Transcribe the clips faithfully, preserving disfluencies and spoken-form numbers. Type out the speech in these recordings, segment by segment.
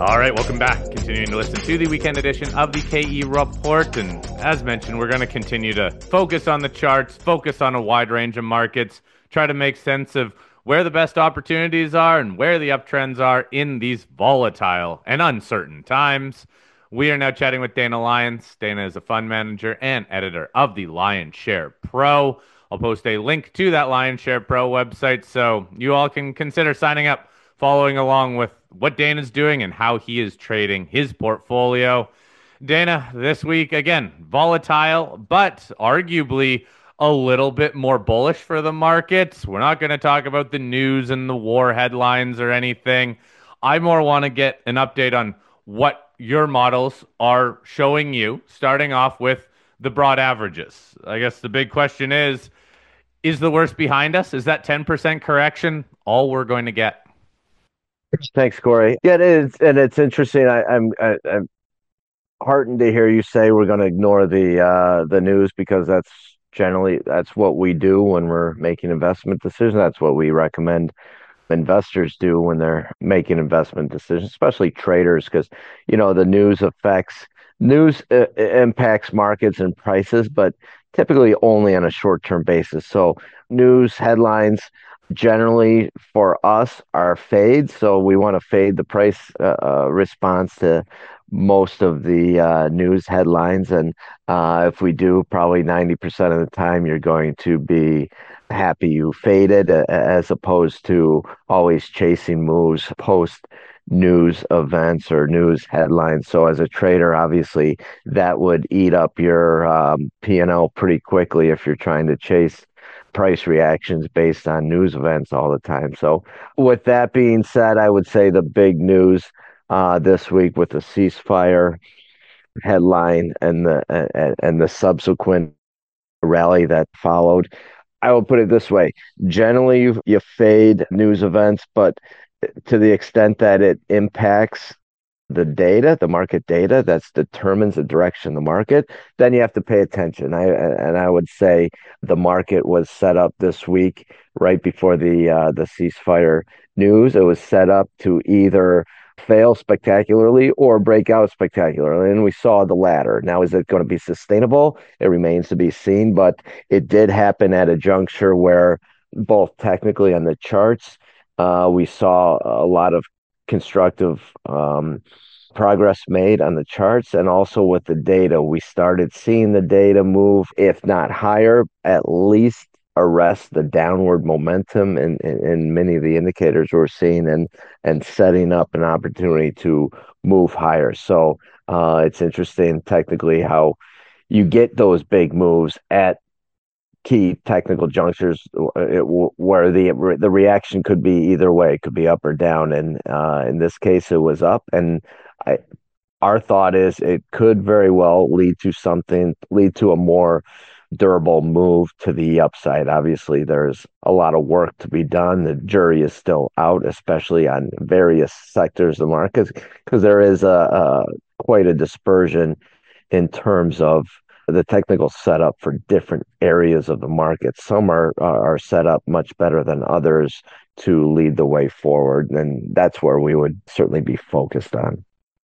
All right, welcome back. Continuing to listen to the weekend edition of the K E Report. And as mentioned, we're going to continue to focus on the charts, focus on a wide range of markets, try to make sense of where the best opportunities are and where the uptrends are in these volatile and uncertain times. We are now chatting with Dana Lyons. Dana is a fund manager and editor of the Lionshare Pro. I'll post a link to that Lionshare Pro website so you all can consider signing up, following along with what Dana's doing and how he is trading his portfolio. Dana, this week, again, volatile, but arguably a little bit more bullish for the markets. We're not going to talk about the news and the war headlines or anything. I more want to get an update on what your models are showing you, starting off with the broad averages. I guess the big question is, is the worst behind us? Is that ten percent correction all we're going to get? Thanks, Corey. Yeah, it is, and it's interesting. I, I'm I, I'm heartened to hear you say we're going to ignore the uh, the news because that's generally that's what we do when we're making investment decisions. That's what we recommend investors do when they're making investment decisions, especially traders, because you know the news affects news uh, impacts markets and prices, but typically only on a short-term basis. So news headlines generally for us are fades. So we want to fade the price uh, uh, response to most of the uh, news headlines. And uh, if we do, probably ninety percent of the time, you're going to be happy you faded a- as opposed to always chasing moves post news events or news headlines. So as a trader, obviously that would eat up your um, P and L pretty quickly if you're trying to chase price reactions based on news events all the time. So with that being said, I would say the big news uh, this week with the ceasefire headline and the and, and the subsequent rally that followed. I will put it this way. Generally, you, you fade news events, but to the extent that it impacts the data, the market data that determines the direction of the market, then you have to pay attention. I and I would say the market was set up this week right before the uh, the ceasefire news. It was set up to either fail spectacularly or break out spectacularly, and we saw the latter. Now, is it going to be sustainable? It remains to be seen, but it did happen at a juncture where both technically on the charts, uh, we saw a lot of constructive um, progress made on the charts and also with the data. We started seeing the data move, if not higher, at least arrest the downward momentum in, in, in many of the indicators we're seeing and and setting up an opportunity to move higher. So uh, it's interesting technically how you get those big moves at key technical junctures uh, where the the reaction could be either way. It could be up or down, and uh, in this case, it was up. And I, our thought is it could very well lead to something, lead to a more durable move to the upside. Obviously, there's a lot of work to be done. The jury is still out, especially on various sectors of the markets, because there is a, a quite a dispersion in terms of the technical setup for different areas of the market. Some are are set up much better than others to lead the way forward, and that's where we would certainly be focused on.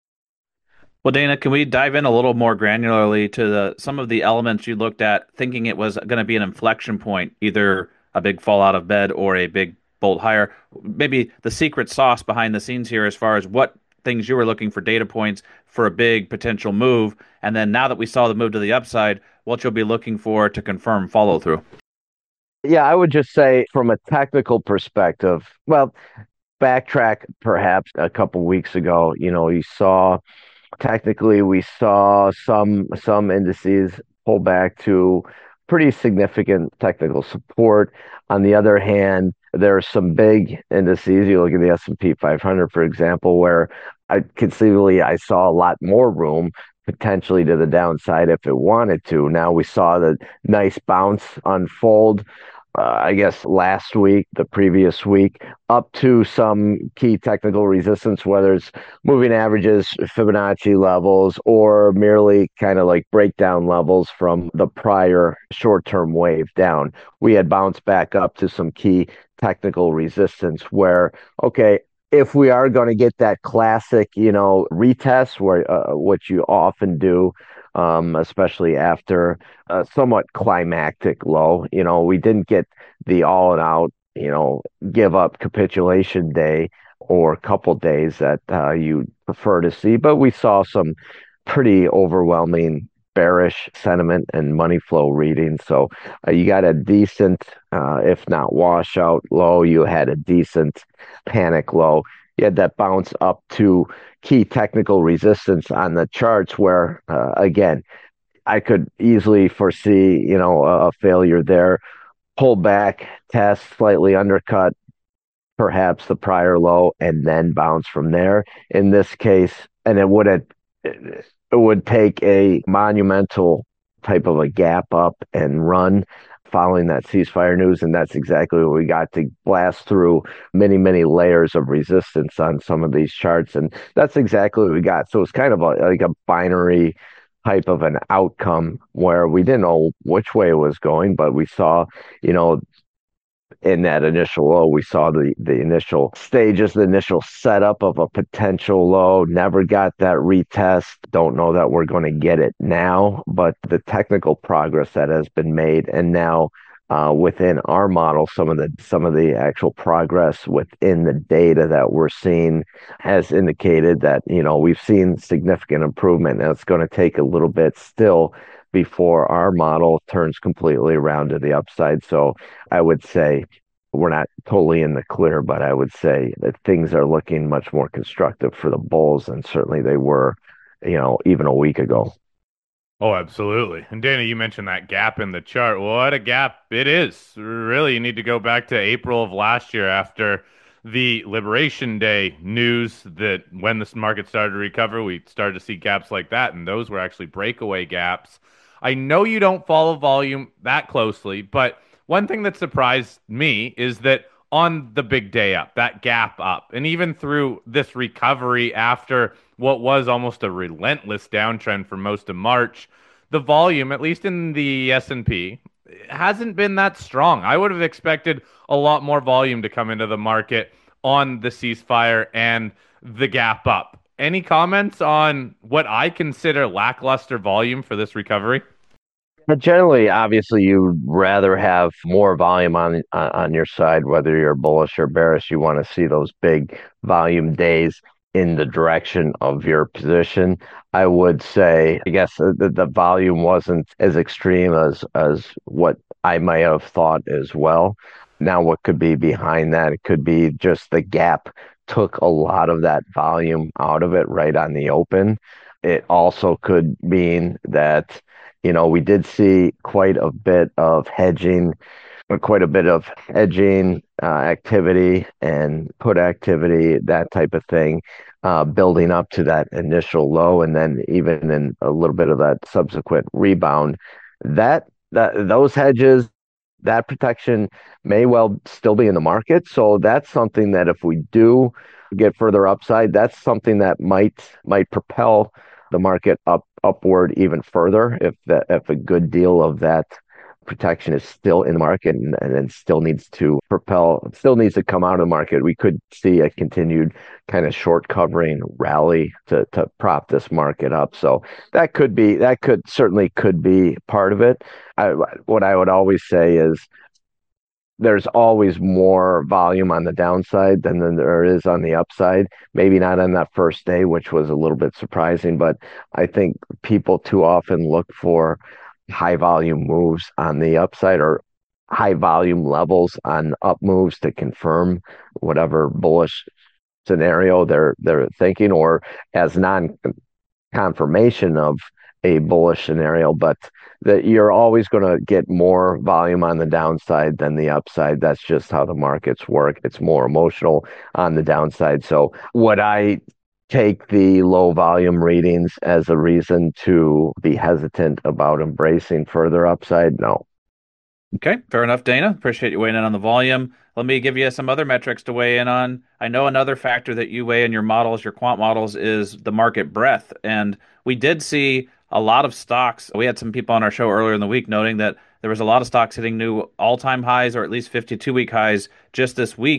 Well, Dana, can we dive in a little more granularly to the some of the elements you looked at, thinking it was going to be an inflection point, either a big fall out of bed or a big bolt higher? Maybe the secret sauce behind the scenes here, as far as what things you were looking for data points for a big potential move, and then now that we saw the move to the upside, what you'll be looking for to confirm follow through. Yeah, I would just say from a technical perspective, well, backtrack perhaps a couple weeks ago, you know, you saw technically we saw some some indices pull back to pretty significant technical support. On the other hand, there are some big indices. You look at the S and P five hundred, for example, where I conceivably I saw a lot more room potentially to the downside if it wanted to. Now we saw the nice bounce unfold uh, I guess last week, the previous week, up to some key technical resistance, whether it's moving averages, Fibonacci levels, or merely kind of like breakdown levels from the prior short-term wave down. We had bounced back up to some key technical resistance where, okay, if we are going to get that classic, you know, retest where uh, what you often do, um, especially after a somewhat climactic low, you know, we didn't get the all and out, you know, give up capitulation day or couple days that uh, you prefer to see, but we saw some pretty overwhelming bearish sentiment and money flow reading. So uh, you got a decent, uh, if not washout low, you had a decent panic low. You had that bounce up to key technical resistance on the charts where, uh, again, I could easily foresee, you know, a, a failure there, pull back, test, slightly undercut, perhaps the prior low, and then bounce from there. In this case, and it would have, it would take a monumental type of a gap up and run following that ceasefire news, and that's exactly what we got to blast through many, many layers of resistance on some of these charts, and that's exactly what we got. So it's kind of a, like a binary type of an outcome where we didn't know which way it was going, but we saw, you know, in that initial low, we saw the the initial stages, the initial setup of a potential low. Never got that retest. Don't know that we're going to get it now, but the technical progress that has been made, and now uh, within our model, some of the some of the actual progress within the data that we're seeing has indicated that, you know, we've seen significant improvement, and it's going to take a little bit still before our model turns completely around to the upside. So I would say we're not totally in the clear, but I would say that things are looking much more constructive for the bulls than certainly they were, you know, even a week ago. Oh, absolutely. And Dana, you mentioned that gap in the chart. What a gap it is. Really, you need to go back to April of last year after the Liberation Day news that when the market started to recover, we started to see gaps like that, and those were actually breakaway gaps. I know you don't follow volume that closely, but one thing that surprised me is that on the big day up, that gap up, and even through this recovery after what was almost a relentless downtrend for most of March, the volume, at least in the S and P, hasn't been that strong. I would have expected a lot more volume to come into the market on the ceasefire and the gap up. Any comments on what I consider lackluster volume for this recovery? But generally, obviously, you'd rather have more volume on on on your side, whether you're bullish or bearish. You want to see those big volume days in the direction of your position. I would say, I guess the, the volume wasn't as extreme as as what I might have thought as well. Now, what could be behind that? It could be just the gap took a lot of that volume out of it right on the open. It also could mean that, you know, we did see quite a bit of hedging, uh, quite a bit of hedging uh, activity and put activity, that type of thing, uh, building up to that initial low, and then even in a little bit of that subsequent rebound. That that those hedges, that protection may well still be in the market. So that's something that if we do get further upside, that's something that might might propel the market up upward even further if that if a good deal of that protection is still in the market and, and then still needs to propel, still needs to come out of the market. We could see a continued kind of short covering rally to to prop this market up. So that could be that could certainly could be part of it. I, what I would always say is there's always more volume on the downside than, than there is on the upside. Maybe not on that first day, which was a little bit surprising, but I think people too often look for high volume moves on the upside or high volume levels on up moves to confirm whatever bullish scenario they're they're thinking, or as non confirmation of a bullish scenario, but that you're always going to get more volume on the downside than the upside. That's just how the markets work. It's more emotional on the downside. So would I take the low volume readings as a reason to be hesitant about embracing further upside? No. Okay, fair enough, Dana. Appreciate you weighing in on the volume. Let me give you some other metrics to weigh in on. I know another factor that you weigh in your models, your quant models, is the market breadth. And we did see a lot of stocks. We had some people on our show earlier in the week noting that there was a lot of stocks hitting new all-time highs or at least fifty-two week highs just this week.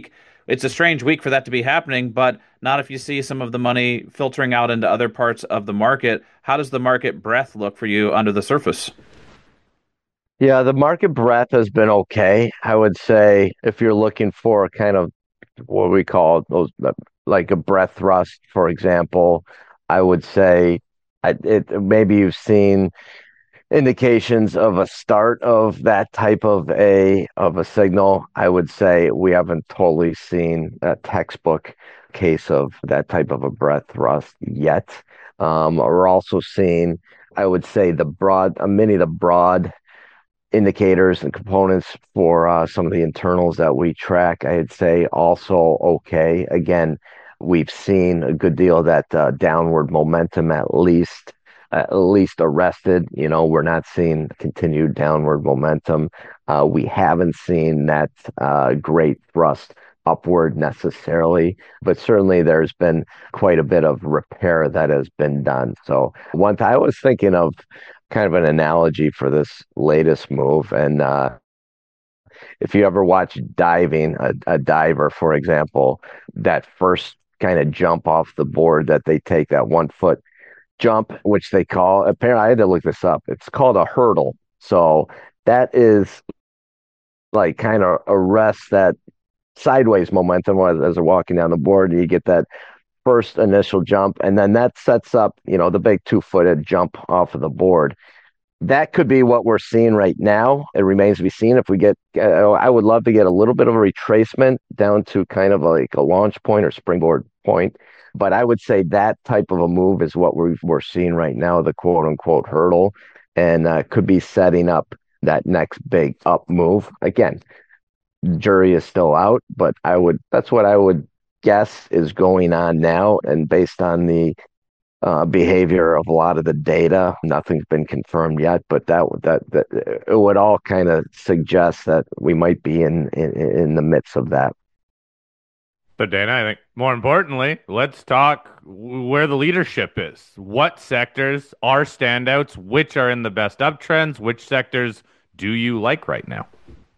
it's a strange week for that to be happening, but not if you see some of the money filtering out into other parts of the market. How does the market breadth look for you under the surface? Yeah, the market breadth has been okay. I would say if you're looking for kind of what we call those uh, like a breadth thrust, for example, I would say I, it maybe you've seen indications of a start of that type of a of a signal. I would say we haven't totally seen a textbook case of that type of a breadth thrust yet. Um, we're also seeing, I would say, the broad, uh, many of the broad indicators and components for uh, some of the internals that we track, I'd say also okay. Again, we've seen a good deal of that uh, downward momentum at least at least arrested. You know, we're not seeing continued downward momentum. Uh, we haven't seen that uh, great thrust upward necessarily, but certainly there's been quite a bit of repair that has been done. So one time I was thinking of kind of an analogy for this latest move. And uh, if you ever watch diving, a, a diver, for example, that first kind of jump off the board that they take, that one foot jump, which they call, apparently, I had to look this up. It's called a hurdle. So that is like kind of arrests that sideways momentum as, as they're walking down the board. And you get that first initial jump, and then that sets up, you know, the big two footed jump off of the board. That could be what we're seeing right now. It remains to be seen if we get, uh, I would love to get a little bit of a retracement down to kind of like a launch point or springboard point. But I would say that type of a move is what we're, we're seeing right now, the quote unquote hurdle, and uh, could be setting up that next big up move. Again, jury is still out, but I would, that's what I would guess is going on now. And based on the uh, behavior of a lot of the data. Nothing's been confirmed yet, but that that, that it would all kind of suggest that we might be in, in in the midst of that. But Dana, I think more importantly, let's talk where the leadership is. What sectors are standouts? Which are in the best uptrends? Which sectors do you like right now?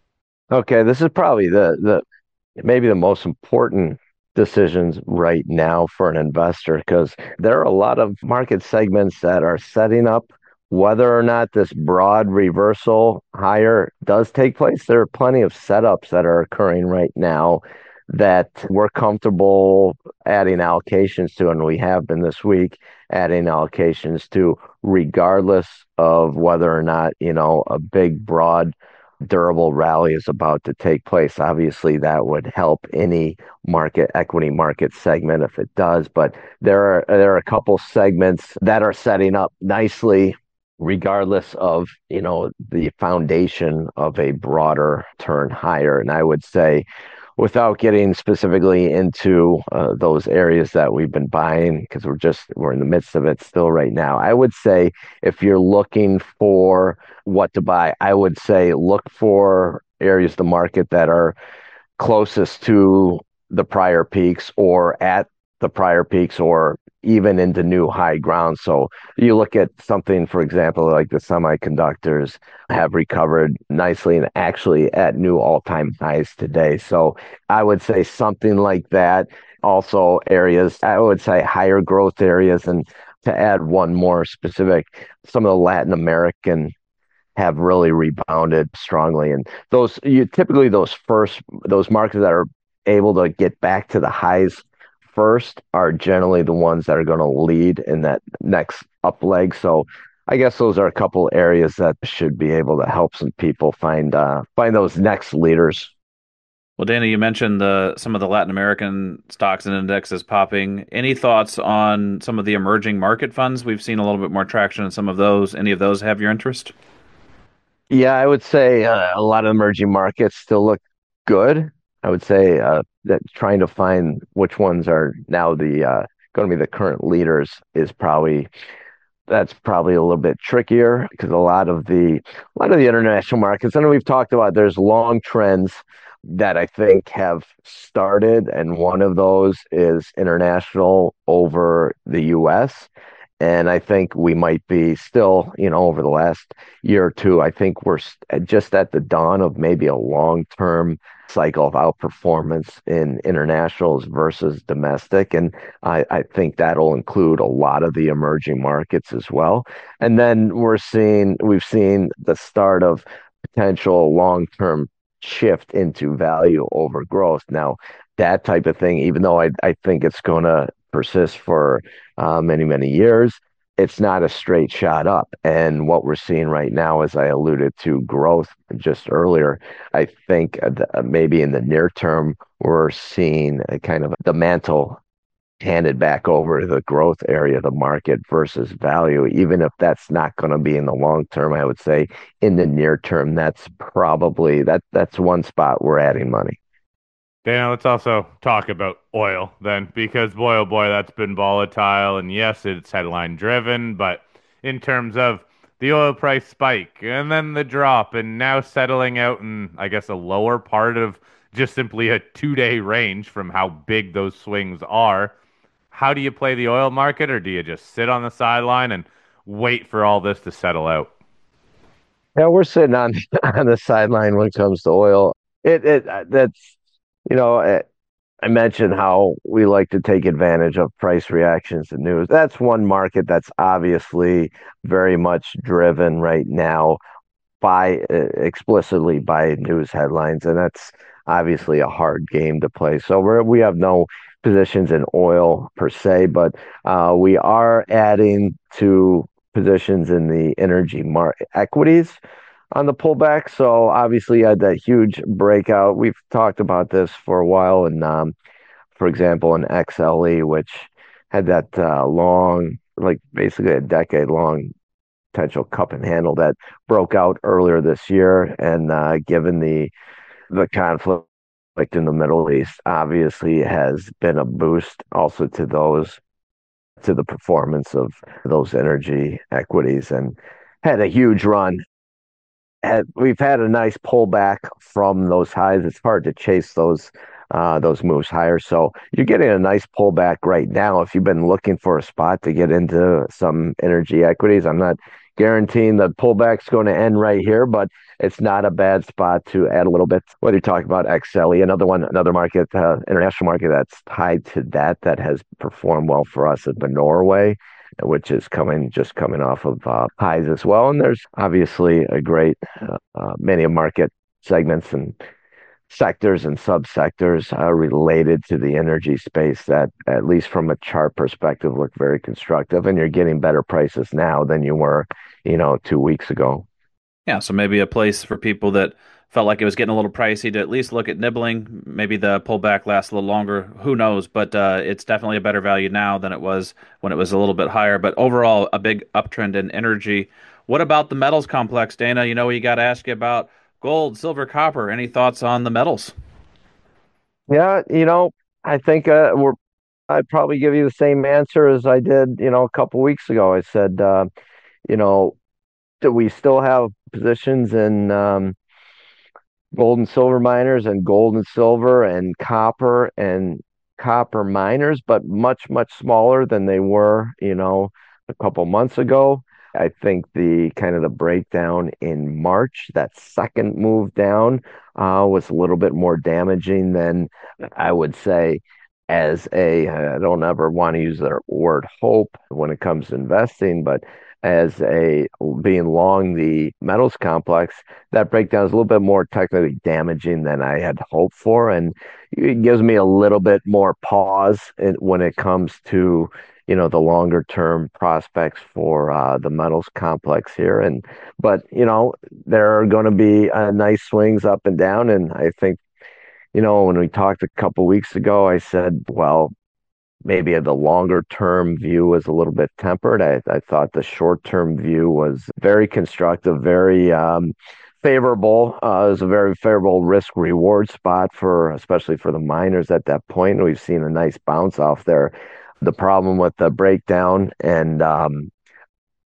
Okay, this is probably the the maybe the most important decisions right now for an investor because there are a lot of market segments that are setting up. Whether or not this broad reversal higher does take place, there are plenty of setups that are occurring right now that we're comfortable adding allocations to, and we have been this week adding allocations to, regardless of whether or not, you know, a big, broad durable rally is about to take place. Obviously, that would help any market, equity market segment if it does. But there are there are a couple segments that are setting up nicely, regardless of, you know, the foundation of a broader turn higher. And I would say, without getting specifically into uh, those areas that we've been buying, because we're just we're in the midst of it still right now, I would say if you're looking for what to buy, I would say look for areas of the market that are closest to the prior peaks or at the prior peaks or even into new high ground. So you look at something, for example, like the semiconductors have recovered nicely and actually at new all-time highs today. So I would say something like that. Also areas, I would say higher growth areas. And to add one more specific, some of the Latin American have really rebounded strongly. And those you typically those first those markets that are able to get back to the highs first are generally the ones that are going to lead in that next up leg. So I guess those are a couple areas that should be able to help some people find uh, find those next leaders. Well, Dana, you mentioned the some of the Latin American stocks and indexes popping. Any thoughts on some of the emerging market funds? We've seen a little bit more traction in some of those. Any of those have your interest? Yeah, I would say uh, a lot of emerging markets still look good. I would say uh, that trying to find which ones are now the uh, going to be the current leaders is probably that's probably a little bit trickier because a lot of the a lot of the international markets, I know we've talked about there's long trends that I think have started, and one of those is international over the U S. And I think we might be still, you know, over the last year or two, I think we're just at the dawn of maybe a long-term cycle of outperformance in internationals versus domestic. And I, I think that'll include a lot of the emerging markets as well. And then we're seeing, we've seen the start of potential long-term shift into value over growth. Now, that type of thing, even though I, I think it's going to persist for uh, many, many years, it's not a straight shot up. And what we're seeing right now, as I alluded to, growth just earlier, I think uh, maybe in the near term, we're seeing a kind of the mantle handed back over to the growth area of the market versus value. Even if that's not going to be in the long term, I would say in the near term, that's probably that that's one spot we're adding money. Dana, let's also talk about oil then, because boy, oh boy, that's been volatile. And yes, it's headline driven, but in terms of the oil price spike and then the drop, and now settling out in, I guess, a lower part of just simply a two day range from how big those swings are. How do you play the oil market, or do you just sit on the sideline and wait for all this to settle out? Yeah, we're sitting on on the sideline when it comes to oil. It it uh, that's you know I, I mentioned how we like to take advantage of price reactions to news. That's one market that's obviously very much driven right now by uh, explicitly by news headlines, and that's obviously a hard game to play. So we're we have no positions in oil per se, but uh, we are adding to positions in the energy mar equities on the pullback. So obviously, you had that huge breakout. We've talked about this for a while, and um, for example, in X L E, which had that uh, long, like basically a decade long potential cup and handle that broke out earlier this year. And uh, given the the conflict in the Middle East, obviously has been a boost also to those to the performance of those energy equities, and had a huge run. Had, we've had a nice pullback from those highs. It's hard to chase those uh, those moves higher. So you're getting a nice pullback right now. If you've been looking for a spot to get into some energy equities, I'm not guaranteeing the pullback's going to end right here, but it's not a bad spot to add a little bit. Whether you're talking about X L E, another one, another market, uh, international market that's tied to that, that has performed well for us has been Norway, which is coming just coming off of uh, highs as well. And there's obviously a great uh, uh, many market segments and sectors and subsectors uh, related to the energy space that, at least from a chart perspective, look very constructive. And you're getting better prices now than you were, you know, two weeks ago. Yeah, so maybe a place for people that felt like it was getting a little pricey to at least look at nibbling. Maybe the pullback lasts a little longer. Who knows? But uh, it's definitely a better value now than it was when it was a little bit higher. But overall, a big uptrend in energy. What about the metals complex, Dana? You know, we got to ask you about gold, silver, copper. Any thoughts on the metals? Yeah, you know, I think uh, we're. I'd probably give you the same answer as I did, you know, a couple weeks ago. I said, uh, you know, do we still have positions in um, gold and silver miners and gold and silver and copper and copper miners, but much, much smaller than they were, you know, a couple months ago. I think the kind of the breakdown in March, that second move down, uh, was a little bit more damaging than I would say as a, I don't ever want to use the word hope when it comes to investing, but as a being long the metals complex, that breakdown is a little bit more technically damaging than I had hoped for. And it gives me a little bit more pause in, when it comes to, you know, the longer term prospects for uh, the metals complex here. And, but, you know, there are going to be uh, nice swings up and down. And I think, you know, when we talked a couple weeks ago, I said, well, maybe the longer term view was a little bit tempered. I, I thought the short term view was very constructive, very um, favorable. Uh, it was a very favorable risk reward spot for, especially for the miners at that point. We've seen a nice bounce off there. The problem with the breakdown and um,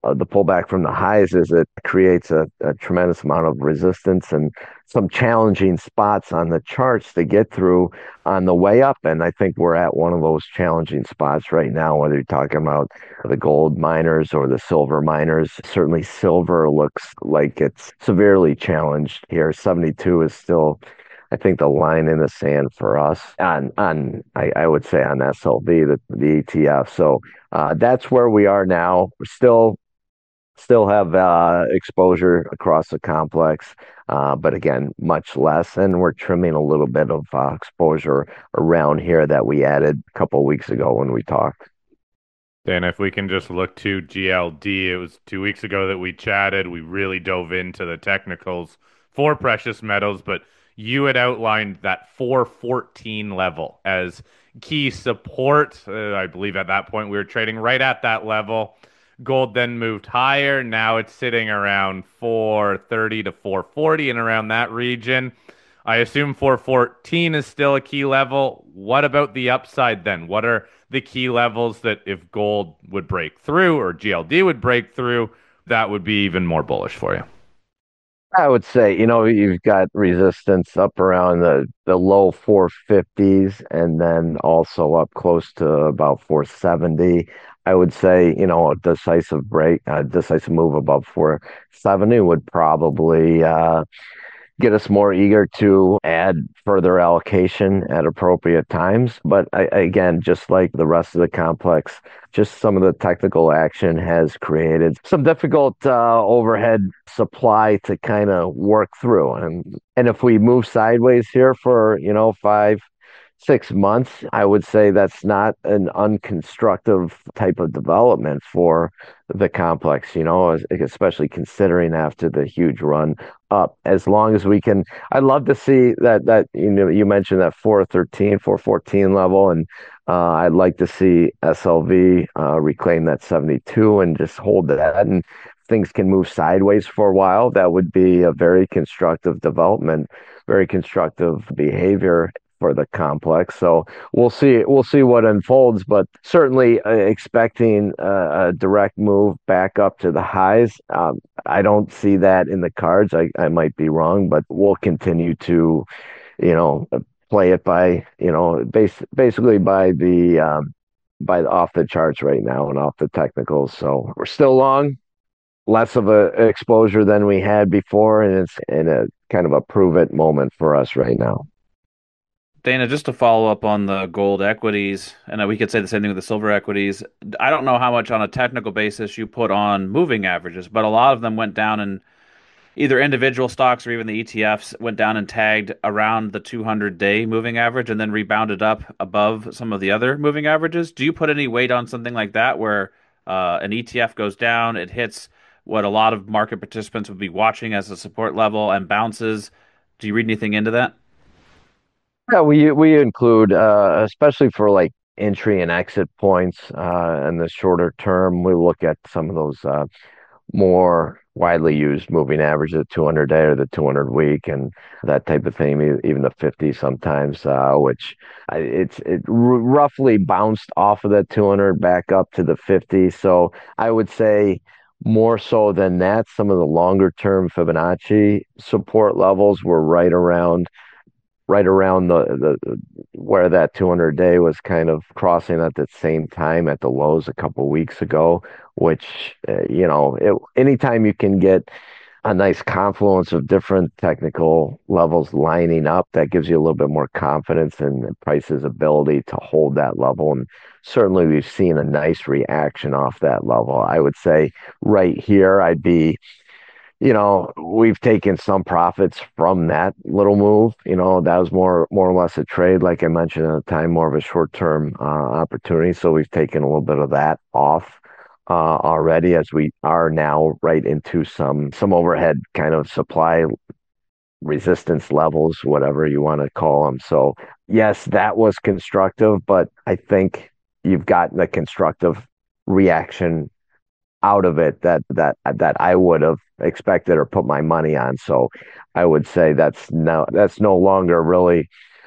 uh, the pullback from the highs is it creates a, a tremendous amount of resistance and some challenging spots on the charts to get through on the way up. And I think we're at one of those challenging spots right now, whether you're talking about the gold miners or the silver miners. Certainly silver looks like it's severely challenged here. seventy-two is still, I think, the line in the sand for us on on I, I would say on S L V, the the E T F. So uh, that's where we are now. We're still still have uh, exposure across the complex, uh, but again, much less. And we're trimming a little bit of uh, exposure around here that we added a couple of weeks ago when we talked. Then if we can just look to G L D, it was two weeks ago that we chatted. We really dove into the technicals for precious metals, but you had outlined that four fourteen level as key support. Uh, I believe at that point we were trading right at that level. Gold then moved higher. Now it's sitting around four thirty to four forty and around that region. I assume four fourteen is still a key level. What about the upside then? What are the key levels that if gold would break through or G L D would break through, that would be even more bullish for you? I would say, you know, you've got resistance up around the, the low four fifties and then also up close to about four seventy. I would say, you know, a decisive break, a decisive move above four seventy would probably uh, get us more eager to add further allocation at appropriate times. But I, again, just like the rest of the complex, just some of the technical action has created some difficult uh, overhead supply to kind of work through. And and if we move sideways here for, you know, five, six months, I would say that's not an unconstructive type of development for the complex, you know, especially considering after the huge run up. As long as we can, I'd love to see that, that, you know, you mentioned that four thirteen, four fourteen level, and uh, I'd like to see S L V uh, reclaim that seventy-two and just hold that. And things can move sideways for a while. That would be a very constructive development, very constructive behavior for the complex. So we'll see. We'll see what unfolds, but certainly uh, expecting a, a direct move back up to the highs. Um, I don't see that in the cards. I, I might be wrong, but we'll continue to, you know, play it by, you know, base, basically by the um, by the, off the charts right now and off the technicals. So we're still long, less of a exposure than we had before, and it's in a kind of a prove it moment for us right now. Dana, just to follow up on the gold equities, and we could say the same thing with the silver equities. I don't know how much on a technical basis you put on moving averages, but a lot of them went down, and either individual stocks or even the E T Fs went down and tagged around the two hundred day moving average and then rebounded up above some of the other moving averages. Do you put any weight on something like that where uh, an E T F goes down, it hits what a lot of market participants would be watching as a support level and bounces? Do you read anything into that? Yeah, we we include uh, especially for like entry and exit points uh, in the shorter term. We look at some of those uh, more widely used moving averages, the two hundred day or the two hundred week, and that type of thing. e- Even the fifty sometimes, uh, which I- it's it r roughly bounced off of the two hundred back up to the fifty. So I would say more so than that, some of the longer term Fibonacci support levels were right around right around the, the where that two hundred day was kind of crossing at the same time at the lows a couple weeks ago, which uh, you know, it, anytime you can get a nice confluence of different technical levels lining up, that gives you a little bit more confidence in the price's ability to hold that level. And certainly we've seen a nice reaction off that level. I would say right here, I'd be, you know, we've taken some profits from that little move. You know, that was more more or less a trade, like I mentioned at the time, more of a short term uh, opportunity. So we've taken a little bit of that off uh, already, as we are now right into some some overhead kind of supply resistance levels, whatever you want to call them. So yes, that was constructive, but I think you've gotten a constructive reaction out of it that that that I would have expected or put my money on. So I would say that's no that's no longer really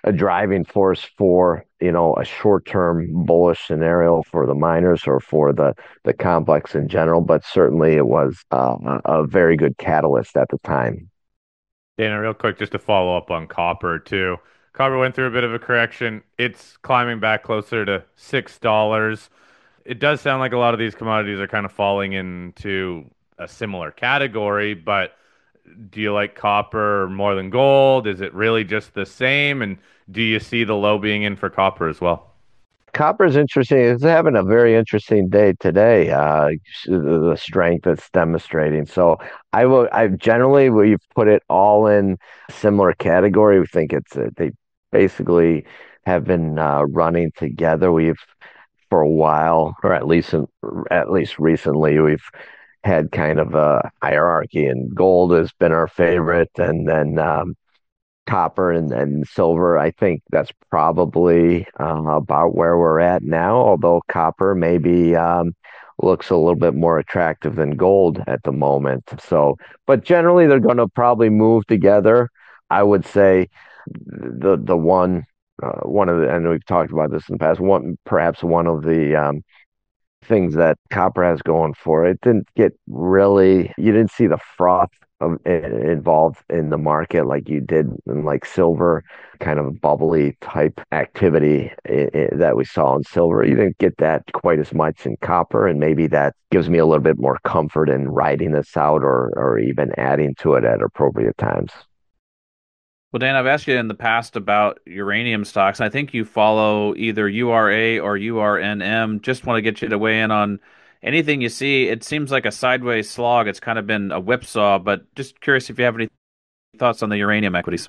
a driving force for, you know, a short-term bullish scenario for the miners or for the the complex in general, but certainly it was uh, a a very good catalyst at the time. Dana, real quick, just to follow up on copper too. Copper went through a bit of a correction. It's climbing back closer to six dollars. It does sound like a lot of these commodities are kind of falling into a similar category, but do you like copper more than gold? Is it really just the same? And do you see the low being in for copper as well? Copper is interesting. It's having a very interesting day today. Uh, the strength it's demonstrating. So I will. I generally we've put it all in similar category. We think it's uh, they basically have been uh, running together. We've for a while, or at least in, at least recently, we've had kind of a hierarchy, and gold has been our favorite, and then um, copper and, and silver. I think that's probably uh, about where we're at now, although copper maybe um, looks a little bit more attractive than gold at the moment. So, but generally they're going to probably move together. I would say the the one uh, one of the, and we've talked about this in the past, one perhaps one of the um, things that copper has going for it didn't get really, you didn't see the froth of, involved in the market like you did in like silver, kind of bubbly type activity i i that we saw in silver. You didn't get that quite as much in copper, and maybe that gives me a little bit more comfort in riding this out or or even adding to it at appropriate times. Well, Dan, I've asked you in the past about uranium stocks. I think you follow either U R A or U R N M. Just want to get you to weigh in on anything you see. It seems like a sideways slog. It's kind of been a whipsaw, but just curious if you have any thoughts on the uranium equities.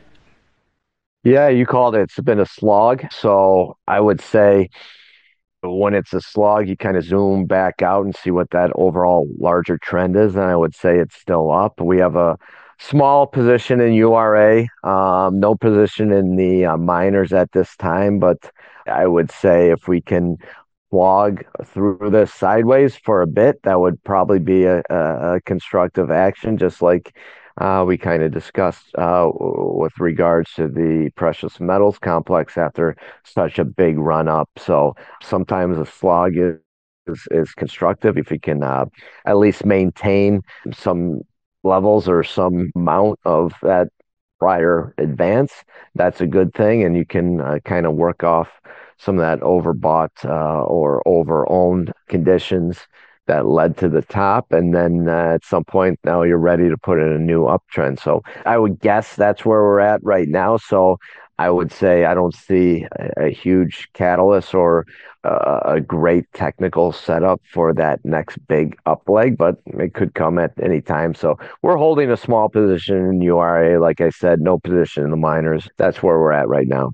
Yeah, you called it. It's been a slog. So I would say when it's a slog, you kind of zoom back out and see what that overall larger trend is. And I would say it's still up. We have a small position in U R A, um, no position in the uh, miners at this time. But I would say if we can log through this sideways for a bit, that would probably be a, a, a constructive action, just like uh, we kind of discussed uh, with regards to the precious metals complex after such a big run up. So sometimes a slog is is, is constructive if you can uh, at least maintain some levels or some amount of that prior advance. That's a good thing, and you can uh, kind of work off some of that overbought uh, or over-owned conditions that led to the top. And then uh, at some point, now you're ready to put in a new uptrend. So I would guess that's where we're at right now. So I would say I don't see a, a huge catalyst or uh, a great technical setup for that next big up leg, but it could come at any time. So we're holding a small position in U R A. Like I said, no position in the miners. That's where we're at right now.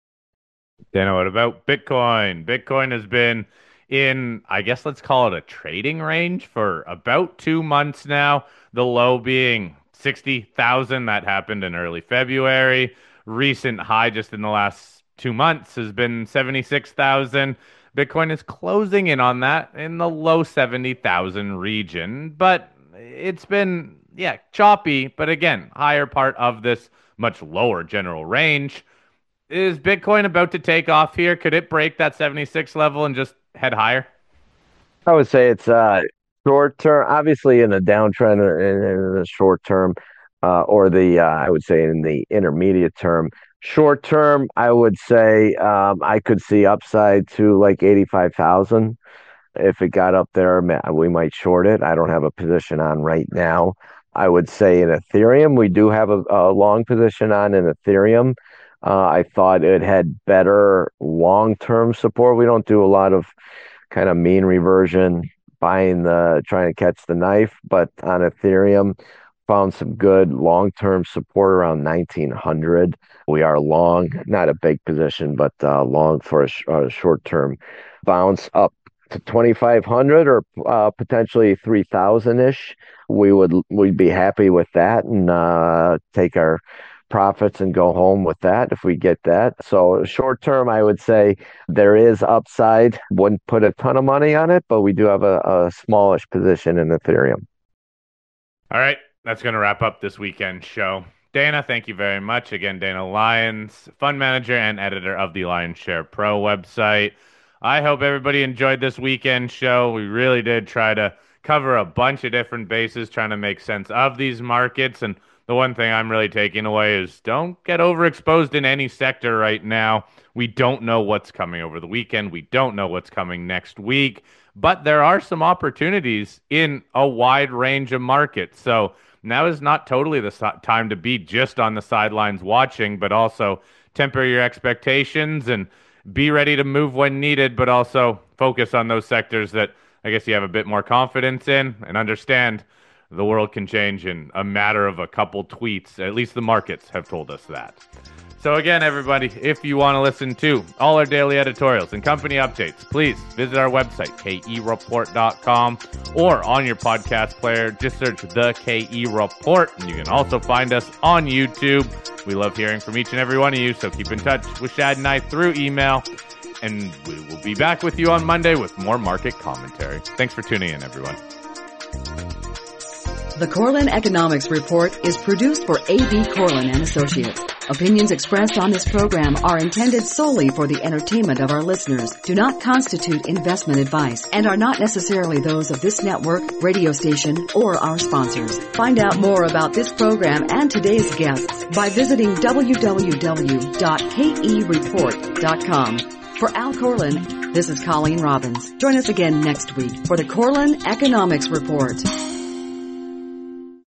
Dana, what about Bitcoin? Bitcoin has been in, I guess let's call it a trading range for about two months now. The low being sixty thousand. That happened in early February. Recent high just in the last two months has been seventy-six thousand. Bitcoin is closing in on that in the low seventy thousand region, but it's been, yeah, choppy, but again, higher part of this much lower general range. Is Bitcoin about to take off here? Could it break that seventy-six level and just head higher? I would say it's uh short term, obviously in a downtrend in, in the short term, uh, or the uh, I would say in the intermediate term. Short term, I would say um, I could see upside to like eighty-five thousand. If it got up there, we might short it. I don't have a position on right now. I would say in Ethereum, we do have a, a long position on in Ethereum. Uh, I thought it had better long-term support. We don't do a lot of kind of mean reversion, buying the, trying to catch the knife, but on Ethereum, found some good long-term support around nineteen hundred. We are long, not a big position, but uh, long for a, sh a short-term bounce up to twenty-five hundred or uh, potentially three thousand ish. We would we'd be happy with that and uh, take our profits and go home with that if we get that. So short term, I would say there is upside. Wouldn't put a ton of money on it, but we do have a, a smallish position in Ethereum. All right, that's going to wrap up this weekend show. Dana, thank you very much. Again, Dana Lyons, fund manager and editor of the Lions Share Pro website. I hope everybody enjoyed this weekend show. We really did try to cover a bunch of different bases, trying to make sense of these markets. And the one thing I'm really taking away is don't get overexposed in any sector right now. We don't know what's coming over the weekend. We don't know what's coming next week. But there are some opportunities in a wide range of markets. So now is not totally the time to be just on the sidelines watching, but also temper your expectations and be ready to move when needed, but also focus on those sectors that I guess you have a bit more confidence in, and understand the world can change in a matter of a couple tweets. At least the markets have told us that. So again, everybody, if you want to listen to all our daily editorials and company updates, please visit our website, K E report dot com, or on your podcast player, just search The K E Report, and you can also find us on YouTube. We love hearing from each and every one of you, so keep in touch with Shad and I through email, and we will be back with you on Monday with more market commentary. Thanks for tuning in, everyone. The Corlin Economics Report is produced for A B Corlin and Associates. Opinions expressed on this program are intended solely for the entertainment of our listeners, do not constitute investment advice, and are not necessarily those of this network, radio station, or our sponsors. Find out more about this program and today's guests by visiting w w w dot k e report dot com. For Al Corlin, this is Colleen Robbins. Join us again next week for the Corlin Economics Report.